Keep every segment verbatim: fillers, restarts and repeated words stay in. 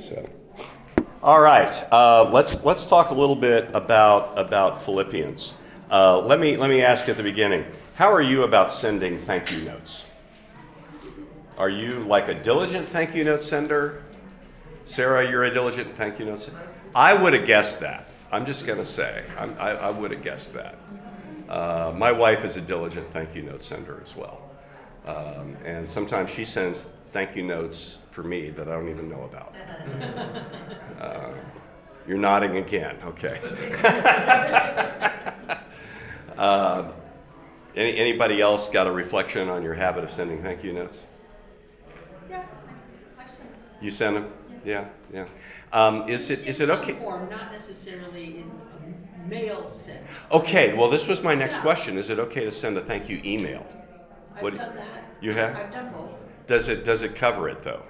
So, all right, uh, let's let's talk a little bit about about Philippians. Uh, let me let me ask you at the beginning, how are you about sending thank you notes? Are you like a diligent thank you note sender? Sarah, you're a diligent thank you note sender. I would have guessed that. I'm just going to say, I'm, I, I would have guessed that. Uh, my wife is a diligent thank you note sender as well. Um, and sometimes she sends thank you notes for me that I don't even know about. Uh, you're nodding again, okay. uh, any, anybody else got a reflection on your habit of sending thank you notes? Yeah, I send them. You send them? Yeah, yeah. Um, is it is it okay? In some form, not necessarily in a mail send. Okay, well, this was my next Yeah. question. Is it okay to send a thank you email? I've What- done that. You have? I've done both. Does it does it cover it though?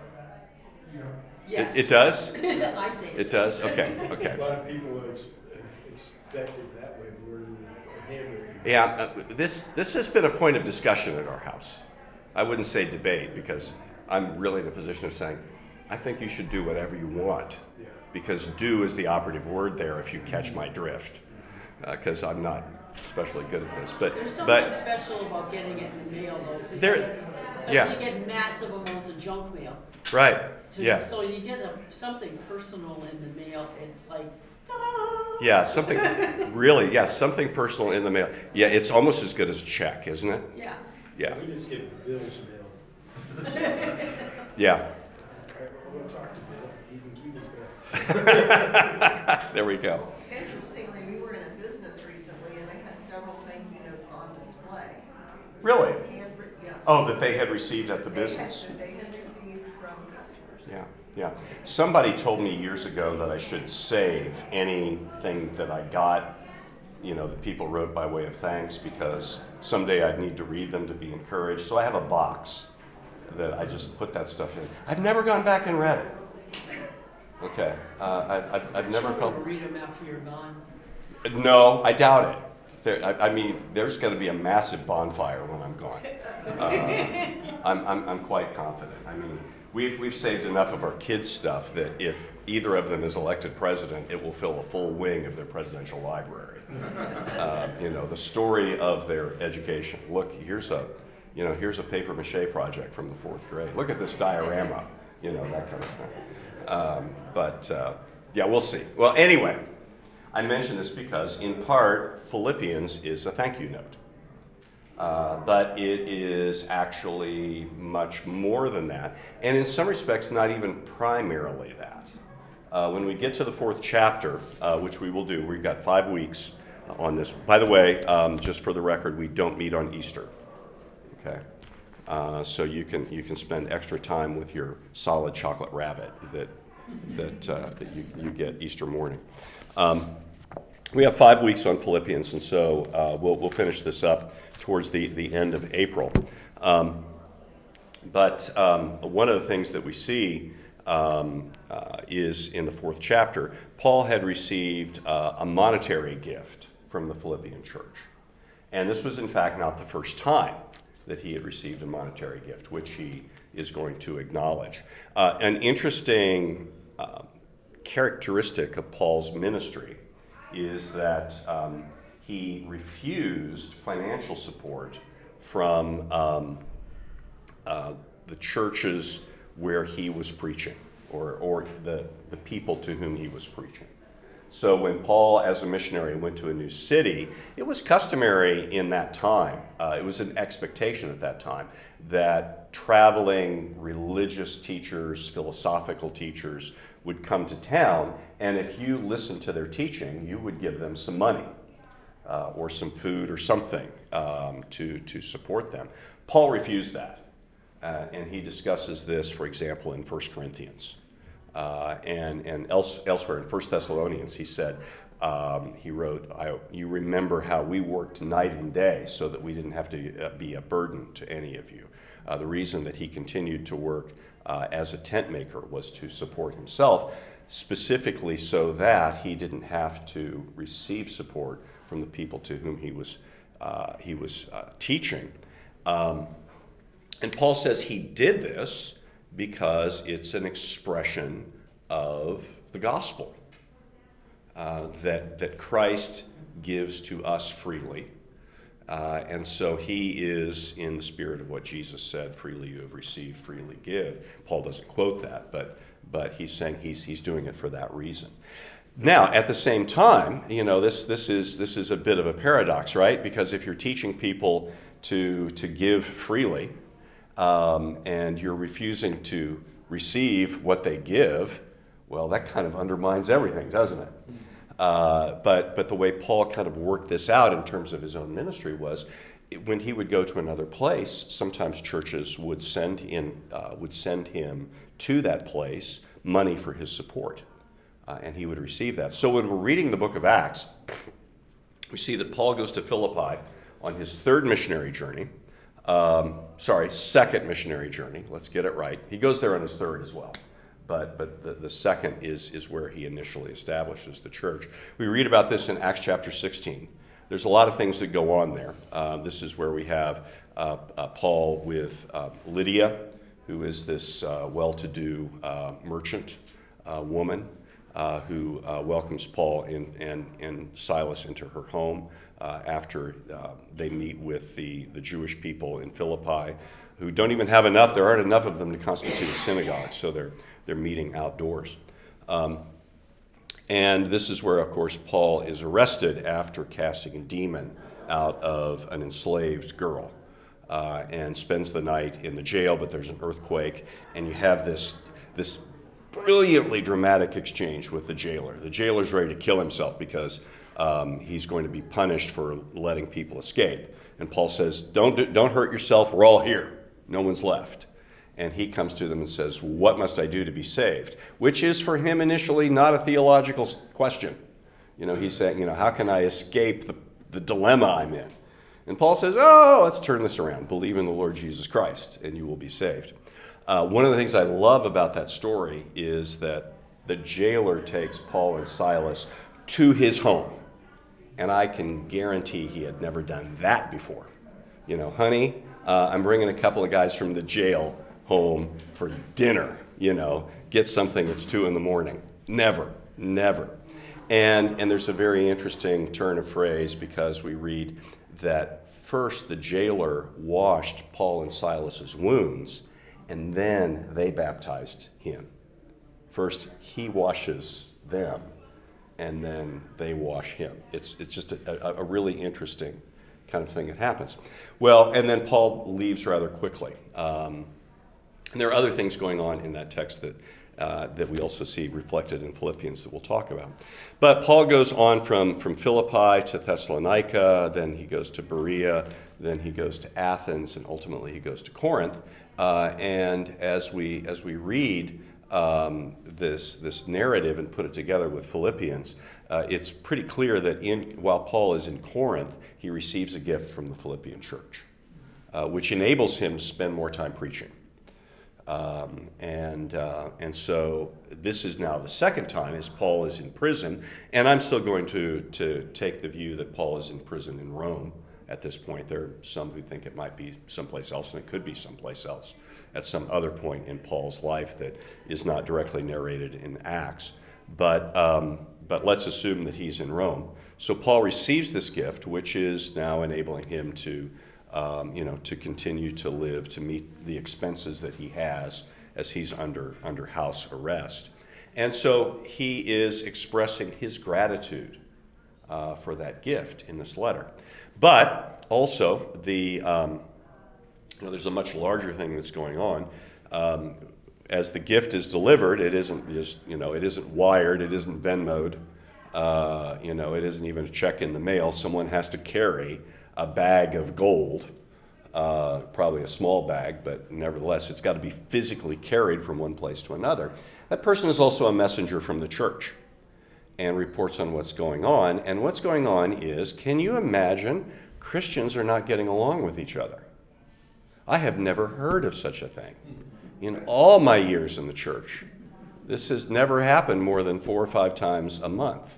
Yes. It, it does? I say It does? Okay, A okay. lot of people ex- expect it that way, worded or handwritten. Yeah, uh, this this has been a point of discussion at our house. I wouldn't say debate because I'm really in a position of saying, I think you should do whatever you want, Yeah. because do is the operative word there if you catch my drift, because I'm not especially good at this. But There's something but special about getting it in the mail, though. 'Cause There- you get, yeah. you get massive amounts of junk mail. right, To- yeah, So you get a, something personal in the mail. It's like, ta-da! yeah, something really, yeah, something personal in the mail. Yeah, it's almost as good as a check, isn't it? Yeah. Yeah, We just get Bill's mail. yeah. All right, we'll go talk to Bill. He can keep his mail. There we go. Interestingly, we were in a business recently and they had several thank you notes on display. Really? Handwritten, yes. Oh, that they had received at the They had- business. That they had received from customers. Yeah, yeah. Somebody told me years ago that I should save anything that I got, you know, that people wrote by way of thanks, because someday I'd need to read them to be encouraged. So I have a box that I just put that stuff in. I've never gone back and read it. Okay, uh, I, I've, I've never felt. Read them after you're gone. No, I doubt it. There, I, I mean, there's going to be a massive bonfire when I'm gone. Uh, I'm, I'm, I'm quite confident. I mean, we've, we've saved enough of our kids' stuff that if either of them is elected president, it will fill a full wing of their presidential library. Uh, you know, the story of their education. Look, here's a, you know, here's a paper mache project from the fourth grade. Look at this diorama. You know, that kind of thing. Um, but uh, yeah, we'll see. Well, anyway. I mention this because, in part, Philippians is a thank you note. Uh, but it is actually much more than that, and in some respects, not even primarily that. Uh, when we get to the fourth chapter, uh, which we will do, we've got five weeks on this. By the way, um, just for the record, we don't meet on Easter. Okay, uh, so you can you can spend extra time with your solid chocolate rabbit that that uh, that you, you get Easter morning. Um, We have five weeks on Philippians, and so uh, we'll, we'll finish this up towards the, the end of April. Um, but um, one of the things that we see um, uh, is in the fourth chapter, Paul had received uh, a monetary gift from the Philippian church. And this was, in fact, not the first time that he had received a monetary gift, which he is going to acknowledge. Uh, an interesting uh, characteristic of Paul's ministry is that um, he refused financial support from um, uh, the churches where he was preaching, or, or the, the people to whom he was preaching. So when Paul, as a missionary, went to a new city, it was customary in that time, uh, it was an expectation at that time, that traveling religious teachers, philosophical teachers, would come to town, and if you listened to their teaching, you would give them some money uh, or some food or something um, to, to support them. Paul refused that, uh, and he discusses this, for example, in First Corinthians. Uh, and and else, elsewhere in First Thessalonians, he said, um, he wrote, I, you remember how we worked night and day so that we didn't have to uh, be a burden to any of you. Uh, the reason that he continued to work uh, as a tent maker was to support himself, specifically so that he didn't have to receive support from the people to whom he was, uh, he was uh, teaching. Um, and Paul says he did this because it's an expression of the gospel, uh, that, that Christ gives to us freely. Uh, and so he is in the spirit of what Jesus said, freely you have received, freely give. Paul doesn't quote that, but but he's saying he's he's doing it for that reason. Now, at the same time, you know, this this is this is a bit of a paradox, right? Because if you're teaching people to to give freely, um, and you're refusing to receive what they give, well, that kind of undermines everything, doesn't it? Uh, but but the way Paul kind of worked this out in terms of his own ministry was, when he would go to another place, sometimes churches would send in uh, would send him to that place money for his support, uh, and he would receive that. So when we're reading the book of Acts, we see that Paul goes to Philippi on his third missionary journey. Um, sorry, second missionary journey. Let's get it right. He goes there on his third as well. But but the, the second is, is where he initially establishes the church. We read about this in Acts chapter sixteen. There's a lot of things that go on there. Uh, this is where we have uh, uh, Paul with uh, Lydia, who is this uh, well-to-do uh, merchant uh, woman uh, who uh, welcomes Paul in, and, and Silas into her home uh, after uh, they meet with the, the Jewish people in Philippi, who don't even have enough. There aren't enough of them to constitute a synagogue, so they're they're meeting outdoors. Um, and this is where, of course, Paul is arrested after casting a demon out of an enslaved girl, uh, and spends the night in the jail, but there's an earthquake, and you have this, this brilliantly dramatic exchange with the jailer. The jailer's ready to kill himself because um, he's going to be punished for letting people escape. And Paul says, don't, do, don't hurt yourself, we're all here. No one's left. And he comes to them and says, what must I do to be saved? Which is for him initially not a theological question. You know, he's saying, you know, how can I escape the, the dilemma I'm in? And Paul says, oh, let's turn this around. Believe in the Lord Jesus Christ and you will be saved. Uh, one of the things I love about that story is that the jailer takes Paul and Silas to his home. And I can guarantee he had never done that before. You know, honey, uh, I'm bringing a couple of guys from the jail home for dinner, you know, get something that's two in the morning. Never, never. And and there's a very interesting turn of phrase, because we read that first the jailer washed Paul and Silas's wounds, and then they baptized him. First he washes them, and then they wash him. It's it's just a, a, a really interesting kind of thing that happens. Well, and then Paul leaves rather quickly. Um, And there are other things going on in that text that uh, that we also see reflected in Philippians that we'll talk about. But Paul goes on from, from Philippi to Thessalonica, then he goes to Berea, then he goes to Athens, and ultimately he goes to Corinth. Uh, and as we as we read um, this this narrative and put it together with Philippians, uh, it's pretty clear that in while Paul is in Corinth, he receives a gift from the Philippian church, uh, which enables him to spend more time preaching. Um, and uh, and so this is now the second time as Paul is in prison, and I'm still going to to take the view that Paul is in prison in Rome at this point. There are some who think it might be someplace else, and it could be someplace else at some other point in Paul's life that is not directly narrated in Acts. But um, but let's assume that he's in Rome. So Paul receives this gift, which is now enabling him to Um, you know, to continue to live, to meet the expenses that he has as he's under under house arrest. And so he is expressing his gratitude uh, for that gift in this letter. But also, the um, you know, there's a much larger thing that's going on. Um, as the gift is delivered, it isn't just, you know, it isn't wired, it isn't Venmo'd, uh, you know, it isn't even a check in the mail. Someone has to carry a bag of gold, uh, probably a small bag, but nevertheless, it's got to be physically carried from one place to another. That person is also a messenger from the church and reports on what's going on. And what's going on is, can you imagine Christians are not getting along with each other? I have never heard of such a thing in all my years in the church. This has never happened more than four or five times a month.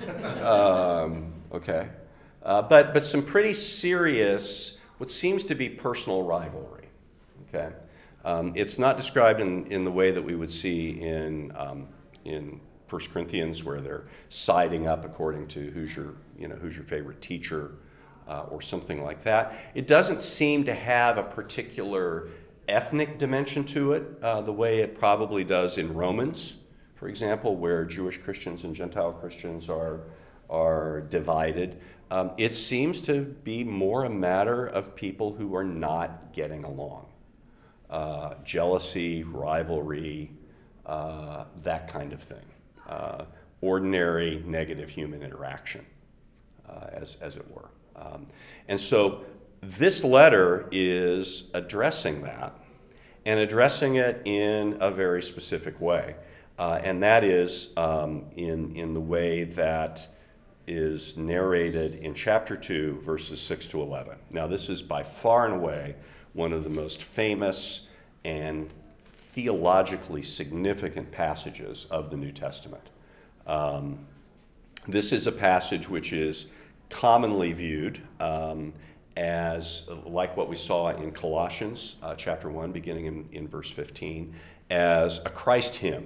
Um, okay. Uh, but but some pretty serious, what seems to be personal rivalry. Okay, um, it's not described in, in the way that we would see in um, in First Corinthians, where they're siding up according to who's your, you know, who's your favorite teacher, uh, or something like that. It doesn't seem to have a particular ethnic dimension to it, uh, the way it probably does in Romans, for example, where Jewish Christians and Gentile Christians are are divided. Um, it seems to be more a matter of people who are not getting along. Uh, jealousy, rivalry, uh, that kind of thing. Uh, ordinary negative human interaction, uh, as, as it were. Um, and so this letter is addressing that, and addressing it in a very specific way. Uh, and that is um, in, in the way that is narrated in chapter two, verses six to eleven. Now, this is by far and away one of the most famous and theologically significant passages of the New Testament. Um, this is a passage which is commonly viewed um, as, like what we saw in Colossians uh, chapter one, beginning in, in verse fifteen, as a Christ hymn.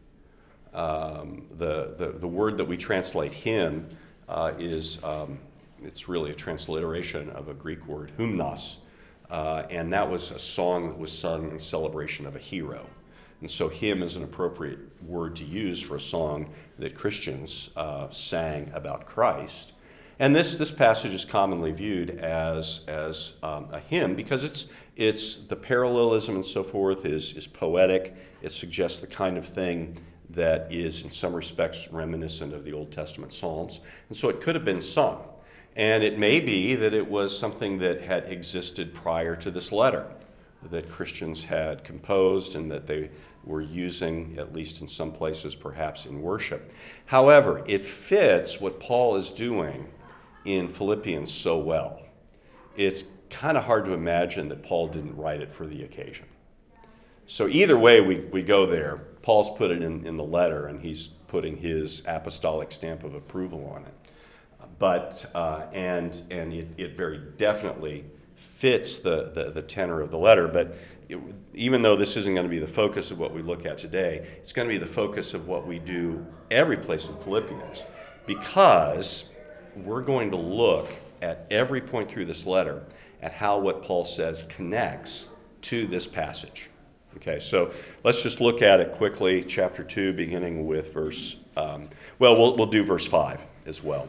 Um, the, the, the word that we translate hymn uh, is, um, it's really a transliteration of a Greek word, hymnos, uh, and that was a song that was sung in celebration of a hero. And so hymn is an appropriate word to use for a song that Christians uh, sang about Christ. And this, this passage is commonly viewed as, as um, a hymn because it's, it's the parallelism and so forth is, is poetic. It suggests the kind of thing that is in some respects reminiscent of the Old Testament Psalms. And so it could have been sung. And it may be that it was something that had existed prior to this letter, that Christians had composed and that they were using, at least in some places, perhaps in worship. However, it fits what Paul is doing in Philippians so well. It's kind of hard to imagine that Paul didn't write it for the occasion. So either way we, we go there, Paul's put it in, in the letter, and he's putting his apostolic stamp of approval on it. But, uh, and and it, it very definitely fits the, the, the tenor of the letter, but it, even though this isn't going to be the focus of what we look at today, it's going to be the focus of what we do every place in Philippians, because we're going to look at every point through this letter at how what Paul says connects to this passage. Okay, so let's just look at it quickly, chapter two, beginning with verse, um, well, well, we'll do verse five as well.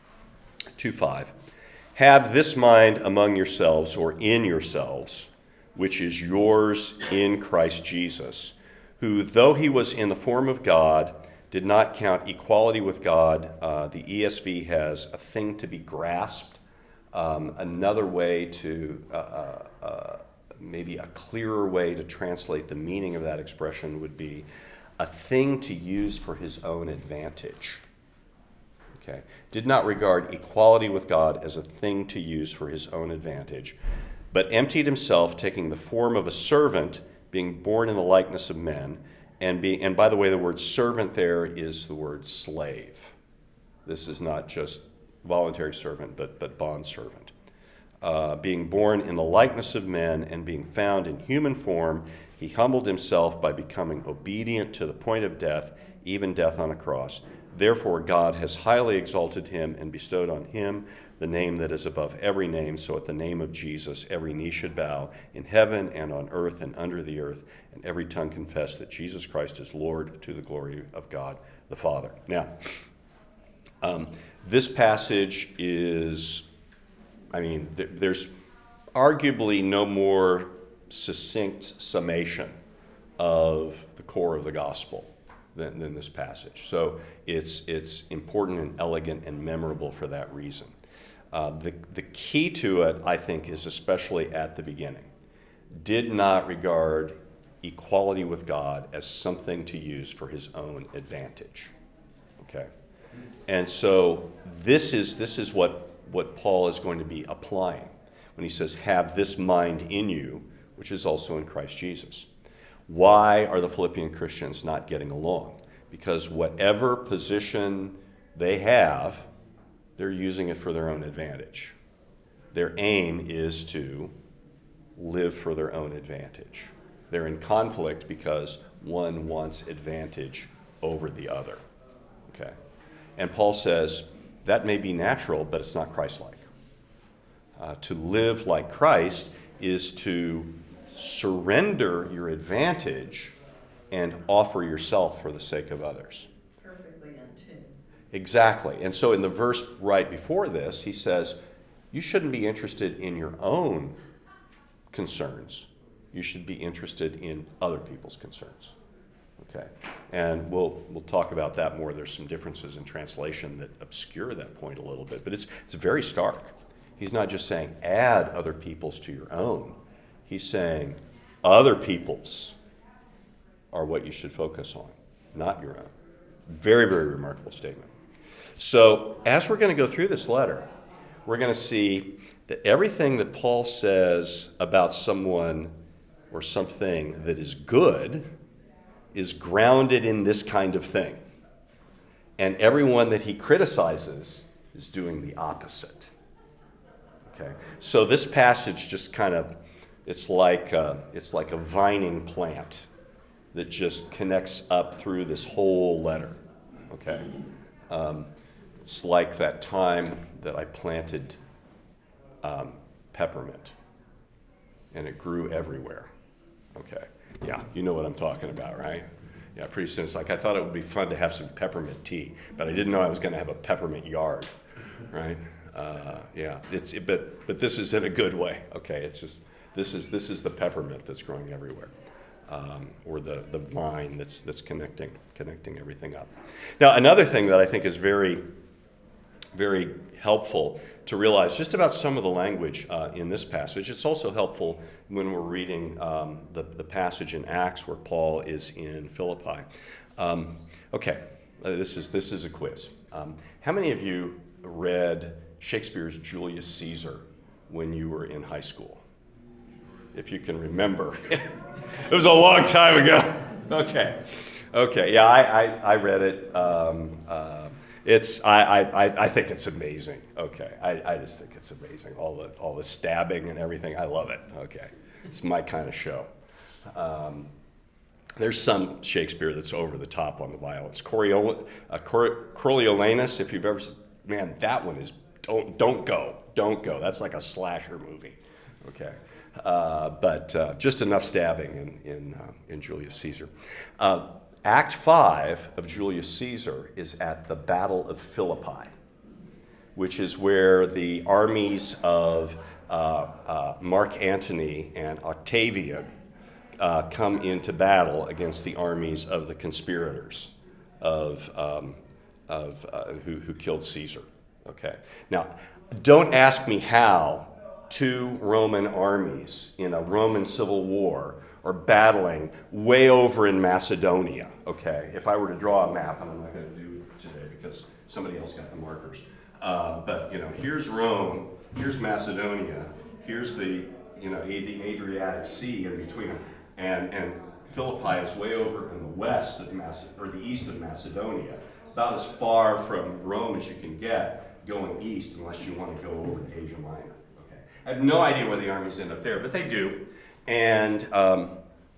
two five. Have this mind among yourselves, or in yourselves, which is yours in Christ Jesus, who, though he was in the form of God, did not count equality with God. Uh, the E S V has a thing to be grasped. Um, another way to, uh, uh, uh, maybe a clearer way to translate the meaning of that expression would be a thing to use for his own advantage. Okay. Did not regard equality with God as a thing to use for his own advantage, but emptied himself, taking the form of a servant, being born in the likeness of men, and being, and by the way, the word servant there is the word slave. This is not just voluntary servant, but, but bond servant. Uh, being born in the likeness of men and being found in human form, he humbled himself by becoming obedient to the point of death, even death on a cross. Therefore, God has highly exalted him and bestowed on him the name that is above every name, so at the name of Jesus every knee should bow in heaven and on earth and under the earth, and every tongue confess that Jesus Christ is Lord, to the glory of God the Father. Now, um, this passage is, I mean, th- there's arguably no more succinct summation of the core of the gospel than, than this passage. So it's it's important and elegant and memorable for that reason. Uh, the, the key to it, I think, is especially at the beginning. Did not regard equality with God as something to use for his own advantage. Okay? And so this is this is what, what Paul is going to be applying when he says, have this mind in you, which is also in Christ Jesus. Why are the Philippian Christians not getting along? Because whatever position they have, they're using it for their own advantage. Their aim is to live for their own advantage. They're in conflict because one wants advantage over the other. Okay? And Paul says that may be natural, but it's not Christ-like. Uh, to live like Christ is to surrender your advantage and offer yourself for the sake of others. Perfectly in tune. Exactly. And so in the verse right before this, he says, you shouldn't be interested in your own concerns. You should be interested in other people's concerns. Okay? And we'll we'll talk about that more. There's some differences in translation that obscure that point a little bit, but it's it's very stark. He's not just saying add other people's to your own. He's saying other people's are what you should focus on, not your own. Very, very remarkable statement. So as we're going to go through this letter, we're going to see that everything that Paul says about someone or something that is good is grounded in this kind of thing. And everyone that he criticizes is doing the opposite. Okay? So this passage just kind of, it's like a, it's like a vining plant that just connects up through this whole letter. Okay? Um, it's like that time that I planted um, peppermint, and it grew everywhere. Okay? Yeah, you know what I'm talking about, right? Yeah, pretty soon it's like I thought it would be fun to have some peppermint tea, but I didn't know I was going to have a peppermint yard, right? Uh, yeah, it's it, but but this is in a good way. Okay, it's just this is this is the peppermint that's growing everywhere. Um, or the, the vine that's that's connecting connecting everything up. Now, another thing that I think is very, very helpful to realize just about some of the language uh, in this passage. It's also helpful when we're reading um, the, the passage in Acts where Paul is in Philippi. Um, okay, uh, this is this is a quiz. Um, how many of you read Shakespeare's Julius Caesar when you were in high school? If you can remember. It was a long time ago. Okay. Okay. Yeah, I, I, I read it. Um, uh, it's I, I, I think it's amazing. Okay. I, I just think it's amazing. All the all the stabbing and everything. I love it. Okay. It's my kind of show. Um, there's some Shakespeare that's over the top on the violence. Coriolan, uh, Cor- Coriolanus, if you've ever man, that one is don't don't go. Don't go. That's like a slasher movie. Okay. Uh, but uh, just enough stabbing in in, uh, in Julius Caesar. Uh, Act five of Julius Caesar is at the Battle of Philippi, which is where the armies of uh, uh, Mark Antony and Octavian uh, come into battle against the armies of the conspirators of um, of uh, who who killed Caesar. Okay. Now, don't ask me how two Roman armies in a Roman civil war are battling way over in Macedonia, okay? If I were to draw a map, and I'm not going to do it today because somebody else got the markers. Uh, but, you know, here's Rome, here's Macedonia, here's the, you know, the Adriatic Sea in between them. And, and Philippi is way over in the west of Mace- or the east of Macedonia, about as far from Rome as you can get going east unless you want to go over to Asia Minor. I have no idea where the armies end up there, but they do. And um,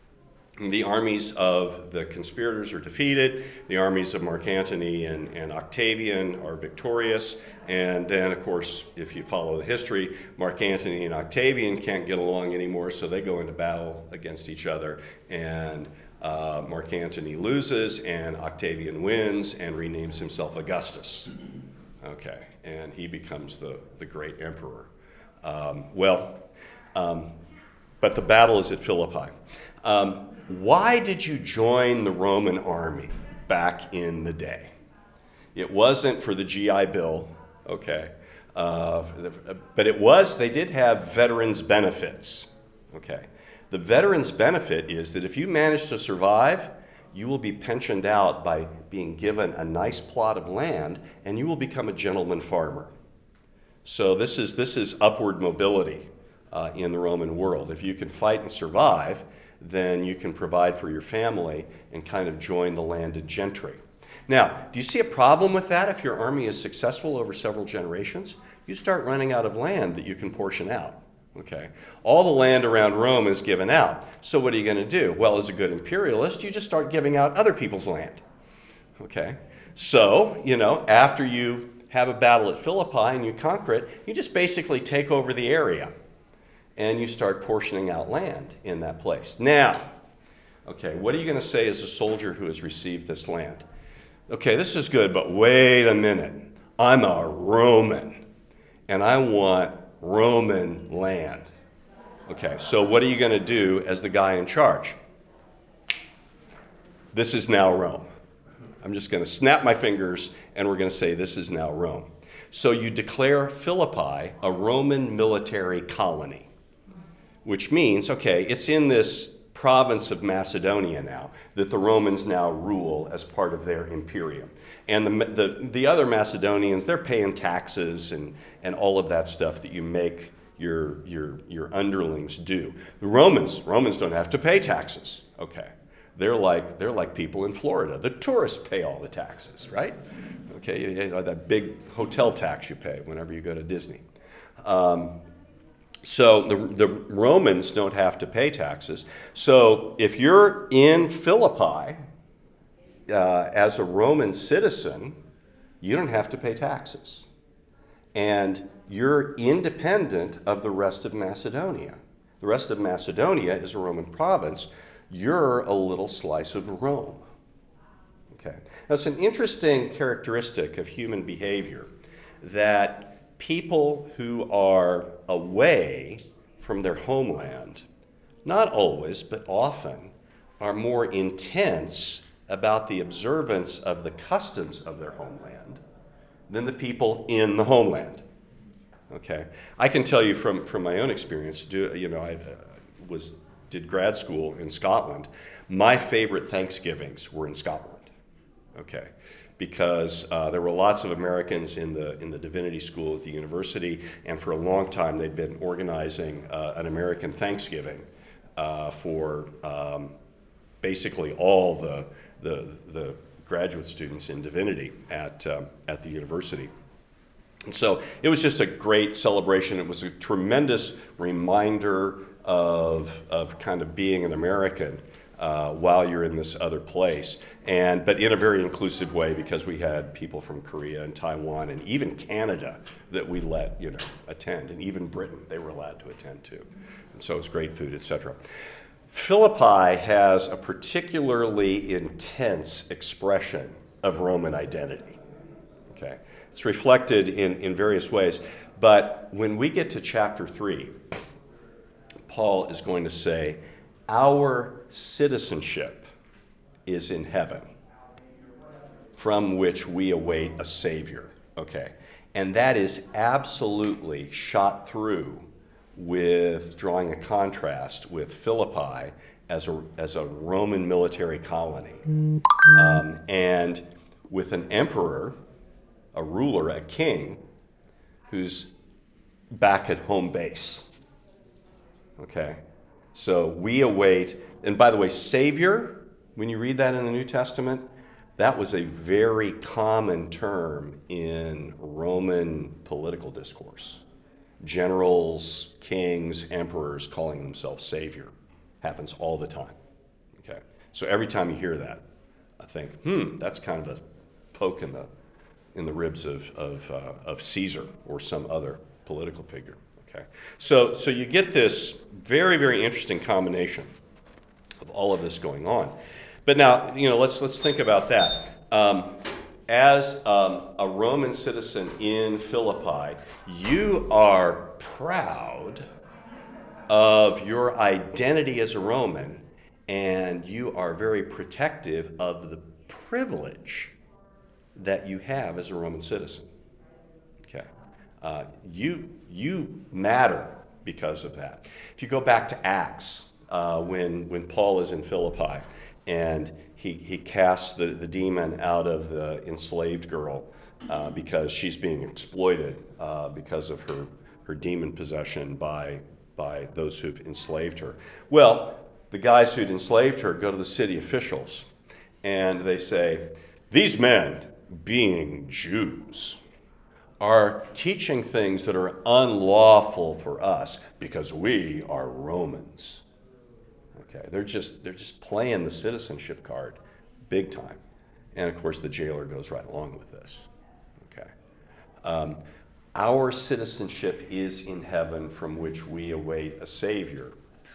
the armies of the conspirators are defeated. The armies of Mark Antony and, and Octavian are victorious. And then, of course, if you follow the history, Mark Antony and Octavian can't get along anymore, so they go into battle against each other. And uh, Mark Antony loses, and Octavian wins and renames himself Augustus. Okay, and he becomes the, the great emperor. Um, well, um, but the battle is at Philippi. Um, why did you join the Roman army back in the day? It wasn't for the G I Bill, okay, uh, but it was, they did have veterans benefits, okay. The veterans benefit is that if you manage to survive, you will be pensioned out by being given a nice plot of land, and you will become a gentleman farmer. So this is this is upward mobility uh, in the Roman world. If you can fight and survive, then you can provide for your family and kind of join the landed gentry. Now, do you see a problem with that if your army is successful over several generations? You start running out of land that you can portion out. Okay, all the land around Rome is given out. So what are you going to do? Well, as a good imperialist, you just start giving out other people's land. Okay? So, you know, after you have a battle at Philippi and you conquer it, you just basically take over the area and you start portioning out land in that place. Now, okay, what are you going to say as a soldier who has received this land? Okay, this is good, but wait a minute. I'm a Roman, and I want Roman land. Okay, so what are you going to do as the guy in charge? This is now Rome. I'm just going to snap my fingers, and we're going to say this is now Rome. So you declare Philippi a Roman military colony, which means, okay, it's in this province of Macedonia now that the Romans now rule as part of their imperium. And the, the, the other Macedonians, they're paying taxes and, and all of that stuff that you make your, your, your underlings do. The Romans, Romans don't have to pay taxes, okay. They're like, they're like people in Florida. The tourists pay all the taxes, right? Okay, you know, that big hotel tax you pay whenever you go to Disney. Um, so the, the Romans don't have to pay taxes. So if you're in Philippi uh, as a Roman citizen, you don't have to pay taxes. And you're independent of the rest of Macedonia. The rest of Macedonia is a Roman province. You're a little slice of Rome. Okay. Now, it's an interesting characteristic of human behavior that people who are away from their homeland, not always, but often, are more intense about the observance of the customs of their homeland than the people in the homeland. Okay. I can tell you from, from my own experience, do, you know, I uh, was... did grad school in Scotland. My favorite Thanksgivings were in Scotland, okay, because uh, there were lots of Americans in the in the divinity school at the university, and for a long time they'd been organizing uh, an American Thanksgiving uh, for um, basically all the, the the graduate students in divinity at um, at the university. And so it was just a great celebration. It was a tremendous reminder of of kind of being an American uh, while you're in this other place, and but in a very inclusive way, because we had people from Korea and Taiwan and even Canada that we let you know attend, and even Britain they were allowed to attend too, and so it was great food, et cetera. Philippi has a particularly intense expression of Roman identity. Okay, it's reflected in in various ways, but when we get to chapter three, Paul is going to say, our citizenship is in heaven, from which we await a Savior, okay? And that is absolutely shot through with drawing a contrast with Philippi as a, as a Roman military colony, um, and with an emperor, a ruler, a king, who's back at home base. Okay, so we await, and by the way, Savior, when you read that in the New Testament, that was a very common term in Roman political discourse. Generals, kings, emperors calling themselves Savior. Happens all the time. Okay, so every time you hear that, I think, hmm, that's kind of a poke in the in the ribs of of, uh, of Caesar or some other political figure. Okay, so so you get this very, very interesting combination of all of this going on. But now, you know, let's let's think about that. Um, as um, a Roman citizen in Philippi, you are proud of your identity as a Roman, and you are very protective of the privilege that you have as a Roman citizen. Okay. Uh, you you matter because of that. If you go back to Acts, uh, when when Paul is in Philippi and he he casts the, the demon out of the enslaved girl uh, because she's being exploited uh, because of her her demon possession by by those who've enslaved her. Well, the guys who'd enslaved her go to the city officials and they say, these men, being Jews, are teaching things that are unlawful for us because we are Romans. Okay, they're just they're just playing the citizenship card big time. And of course, the jailer goes right along with this. Okay. Um, our citizenship is in heaven, from which we await a Savior.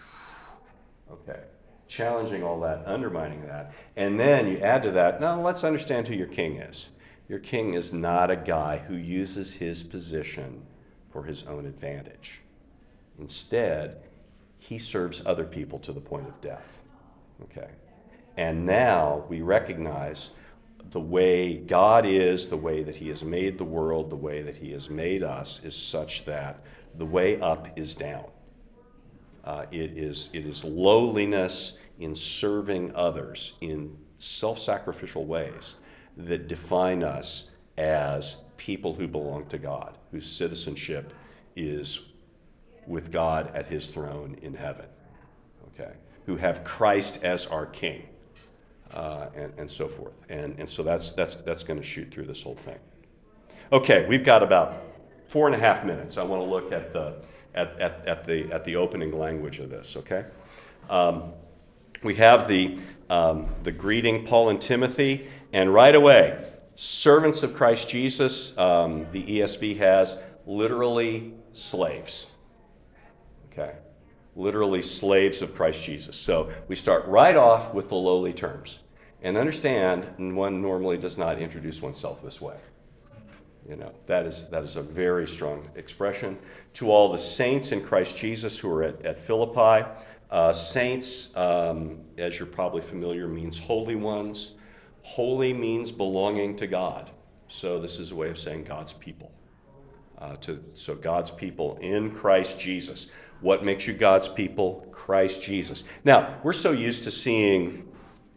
Okay. Challenging all that, undermining that. And then you add to that, now let's understand who your king is. Your king is not a guy who uses his position for his own advantage. Instead, he serves other people to the point of death. Okay. And now we recognize the way God is, the way that he has made the world, the way that he has made us is such that the way up is down. Uh, it is it is lowliness in serving others in self-sacrificial ways that define us as people who belong to God, whose citizenship is with God at his throne in heaven, okay, who have Christ as our king, uh, and, and so forth. And, and so that's, that's, that's going to shoot through this whole thing. Okay, we've got about four and a half minutes. I want to look at the At, at, at the at the opening language of this, okay? Um, we have the um, the greeting, Paul and Timothy, and right away, servants of Christ Jesus, um, the E S V has literally slaves, okay? Literally slaves of Christ Jesus. So we start right off with the lowly terms. And understand, one normally does not introduce oneself this way. You know, that is that is a very strong expression. To all the saints in Christ Jesus who are at, at Philippi, uh, saints, um, as you're probably familiar, means holy ones. Holy means belonging to God. So this is a way of saying God's people. Uh, to, so God's people in Christ Jesus. What makes you God's people? Christ Jesus. Now, we're so used to seeing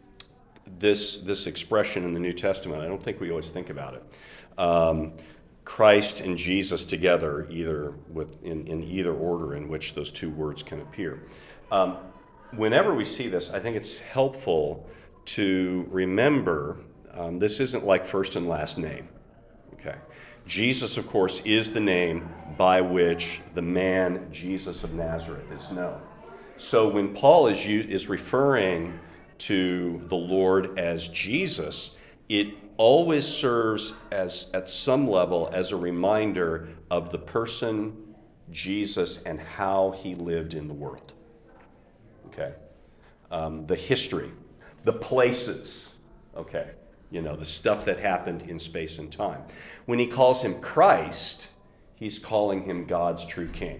this, this expression in the New Testament, I don't think we always think about it. Um, Christ and Jesus together, either with in, in either order in which those two words can appear. Um, whenever we see this, I think it's helpful to remember um, this isn't like first and last name. Okay, Jesus, of course, is the name by which the man Jesus of Nazareth is known. So when Paul is is referring to the Lord as Jesus, it always serves as, at some level, as a reminder of the person Jesus and how he lived in the world. Okay, um, the history, the places. Okay, you know, the stuff that happened in space and time. When he calls him Christ, he's calling him God's true King.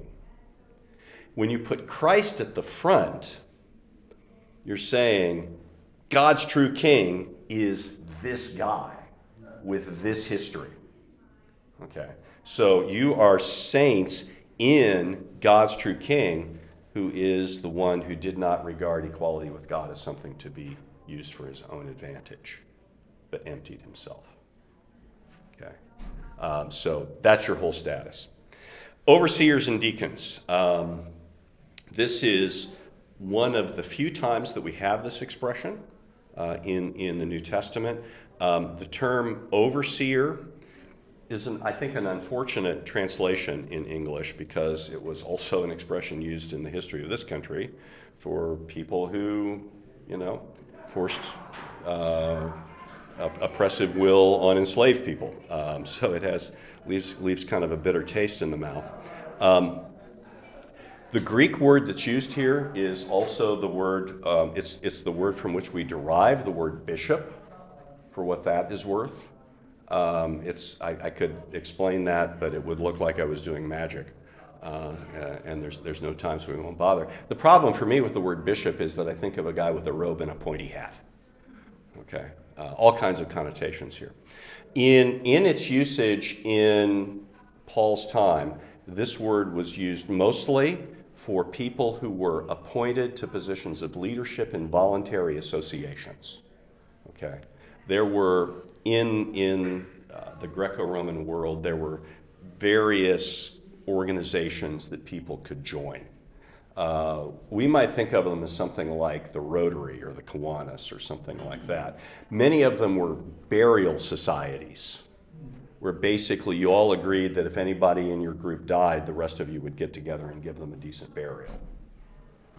When you put Christ at the front, you're saying God's true King is this guy with this history. Okay, so you are saints in God's true King, who is the one who did not regard equality with God as something to be used for his own advantage, but emptied himself. Okay, um, so that's your whole status. Overseers and deacons. Um, this is one of the few times that we have this expression uh, in, in the New Testament. Um, the term overseer is, an, I think, an unfortunate translation in English because it was also an expression used in the history of this country for people who, you know, forced uh, oppressive will on enslaved people. Um, so it has leaves leaves kind of a bitter taste in the mouth. Um, the Greek word that's used here is also the word. Um, it's it's the word from which we derive the word bishop, for what that is worth. Um, it's I, I could explain that, but it would look like I was doing magic, uh, and there's there's no time, so we won't bother. The problem for me with the word bishop is that I think of a guy with a robe and a pointy hat. Okay, uh, all kinds of connotations here. In in its usage in Paul's time, this word was used mostly for people who were appointed to positions of leadership in voluntary associations. Okay, there were in in uh, the Greco-Roman world, there were various organizations that people could join. Uh, we might think of them as something like the Rotary or the Kiwanis or something like that. Many of them were burial societies, where basically you all agreed that if anybody in your group died, the rest of you would get together and give them a decent burial.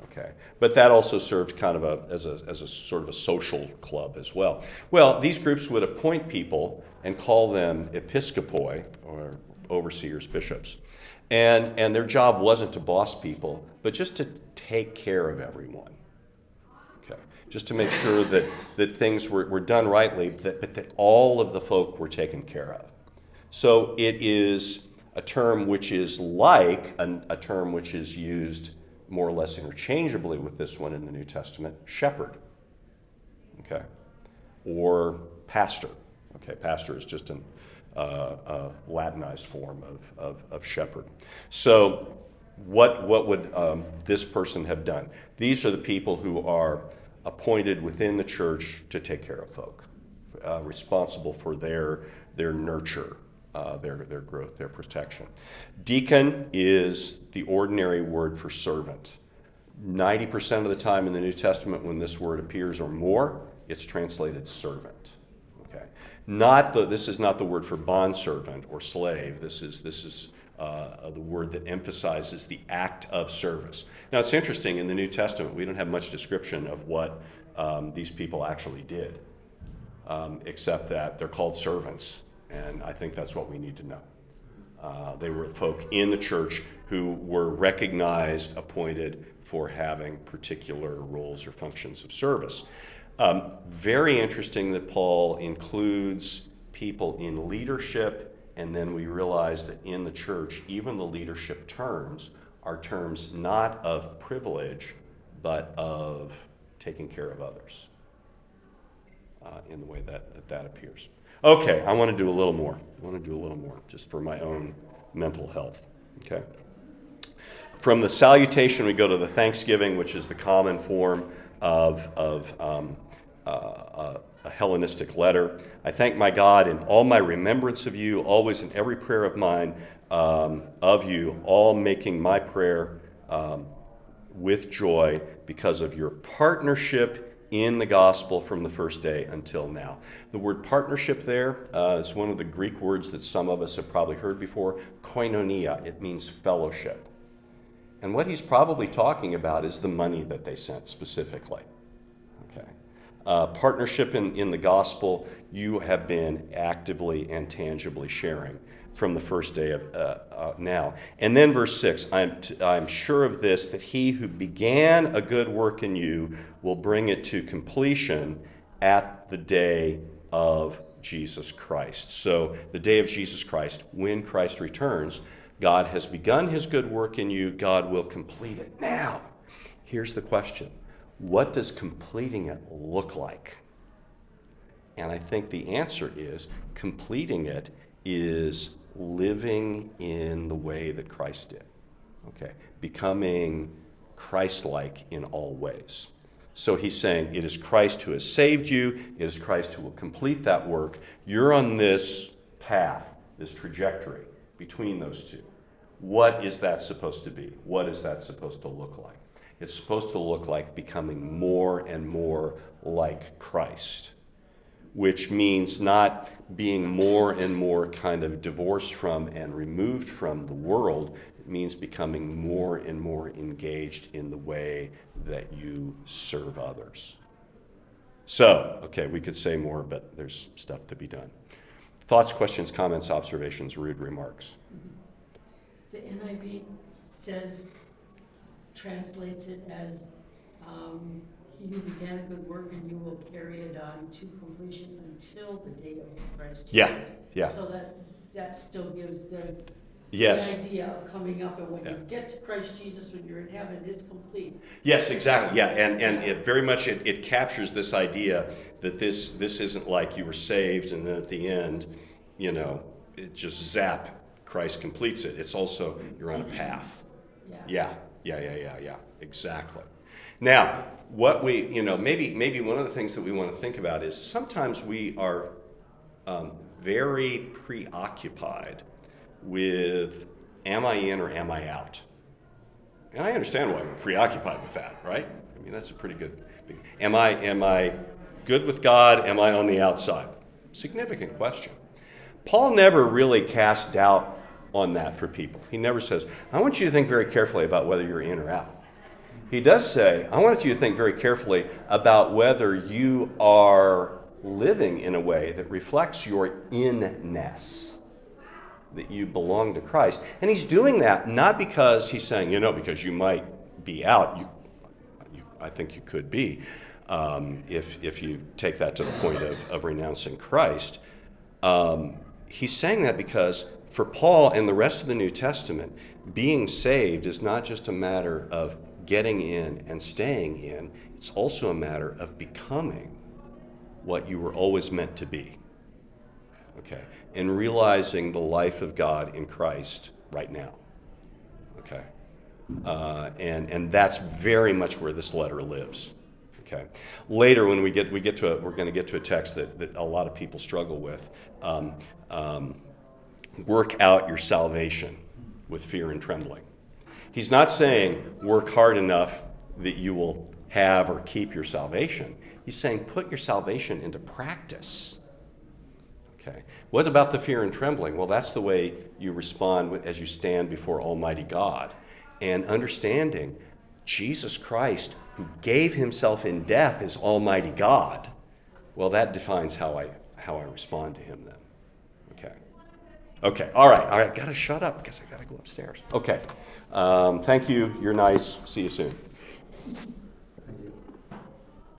Okay, but that also served kind of a as a as a sort of a social club as well. Well, these groups would appoint people and call them episkopoi, or overseers, bishops, and and their job wasn't to boss people, but just to take care of everyone. Okay, just to make sure that that things were, were done rightly, that, but that all of the folk were taken care of. So it is a term which is like a, a term which is used more or less interchangeably with this one in the New Testament, shepherd, okay, or pastor. Okay, pastor is just an, uh, a Latinized form of, of, of shepherd. So what, what would um, this person have done? These are the people who are appointed within the church to take care of folk, uh, responsible for their, their nurture, Uh, their, their growth, their protection. Deacon is the ordinary word for servant. ninety percent of the time in the New Testament when this word appears or more, it's translated servant. Okay, not the, this is not the word for bondservant or slave. This is, this is uh, the word that emphasizes the act of service. Now it's interesting, in the New Testament we don't have much description of what um, these people actually did, um, except that they're called servants. And I think that's what we need to know. Uh, they were folk in the church who were recognized, appointed for having particular roles or functions of service. Um, very interesting that Paul includes people in leadership, and then we realize that in the church, even the leadership terms are terms not of privilege, but of taking care of others uh, in the way that, that that appears. Okay, I want to do a little more. I want to do a little more, just for my own mental health. Okay. From the salutation, we go to the thanksgiving, which is the common form of, of um, uh, a Hellenistic letter. I thank my God in all my remembrance of you, always in every prayer of mine um, of you, all making my prayer um, with joy because of your partnership in the gospel from the first day until now. The word partnership there uh, is one of the Greek words that some of us have probably heard before, koinonia. It means fellowship. And what he's probably talking about is the money that they sent specifically. Okay, uh, partnership in, in the gospel, you have been actively and tangibly sharing from the first day of uh, uh, now. And then verse six, I'm, t- I'm sure of this, that he who began a good work in you will bring it to completion at the day of Jesus Christ. So the day of Jesus Christ, when Christ returns, God has begun his good work in you, God will complete it. Now, here's the question. What does completing it look like? And I think the answer is completing it is living in the way that Christ did, okay? Becoming Christ-like in all ways. So he's saying it is Christ who has saved you, it is Christ who will complete that work. You're on this path, this trajectory between those two. What is that supposed to be? What is that supposed to look like? It's supposed to look like becoming more and more like Christ, which means not being more and more kind of divorced from and removed from the world. It means becoming more and more engaged in the way that you serve others. So, okay, we could say more, but there's stuff to be done. Thoughts, questions, comments, observations, rude remarks? The N I V says, translates it as, um, he who began a good work and you will carry it on to completion until the day of Christ Jesus. Yeah, yeah. So that, that still gives the, Yes. the idea of coming up, and when Yeah. you get to Christ Jesus, when you're in heaven, it's complete. Yes, exactly. Yeah, and, and it very much it, it captures this idea that this this isn't like you were saved and then at the end, you know, it just zap, Christ completes it. It's also you're on a path. Yeah. Yeah, yeah, yeah, yeah, yeah. Exactly. Now, what we, you know, maybe maybe one of the things that we want to think about is sometimes we are um, very preoccupied with am I in or am I out? And I understand why we're preoccupied with that, right? I mean, that's a pretty good, am I, am I good with God? Am I on the outside? Significant question. Paul never really casts doubt on that for people. He never says, I want you to think very carefully about whether you're in or out. he does say, I want you to think very carefully about whether you are living in a way that reflects your inness, that you belong to Christ. And he's doing that not because he's saying, you know, because you might be out. You, you, I think you could be, um, if, if you take that to the point of, of renouncing Christ. Um, he's saying that because for Paul and the rest of the New Testament, being saved is not just a matter of getting in and staying in. It's also a matter of becoming what you were always meant to be. Okay? And realizing the life of God in Christ right now. Okay? Uh, and, and that's very much where this letter lives. Okay. Later, when we get we get to a, we're going to get to a text that, that a lot of people struggle with. Um, um, work out your salvation with fear and trembling. He's not saying work hard enough that you will have or keep your salvation. He's saying put your salvation into practice. Okay. What about the fear and trembling? Well, that's the way you respond as you stand before Almighty God, and understanding Jesus Christ, who gave himself in death, as Almighty God. Well, that defines how I how I respond to him then. Okay. Okay. All right. All right. Got to shut up because I got to go upstairs. Okay. Um, thank you. You're nice. See you soon.